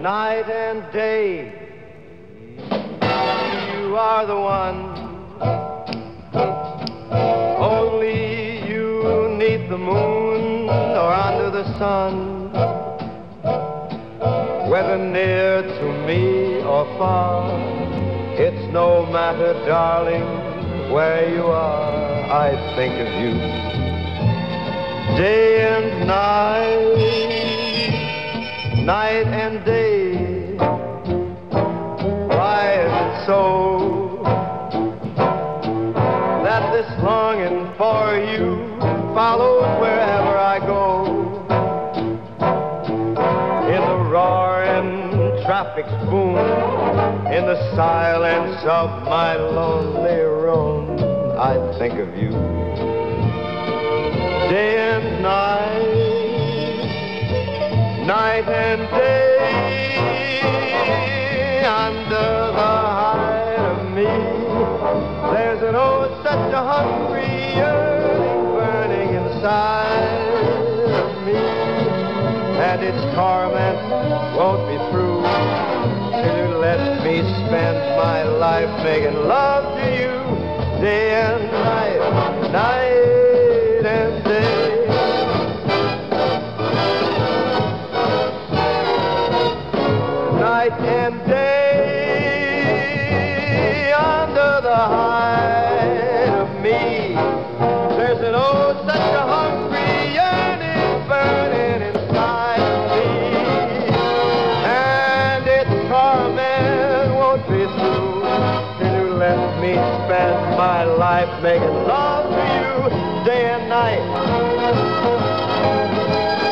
night and day. You are the one. Only you neath the moon or under the sun. Whether near to me or far, it's no matter, darling, where you are, I think of you. Day and night, night and day. Why is it so that this longing for you follows wherever I go? In the roaring traffic's boom, in the silence of my lonely room, I think of you. Day and night, night and day, under the hide of me, there's an oh such a hungry yearning burning inside of me, and its torment won't be through till you let me spend my life making love to you, day and night, night and day. Night and day, under the hide of me, there's an oh such a hungry yearning burning inside of me, and its torment won't be through till you let me spend my life making love to you, day and night.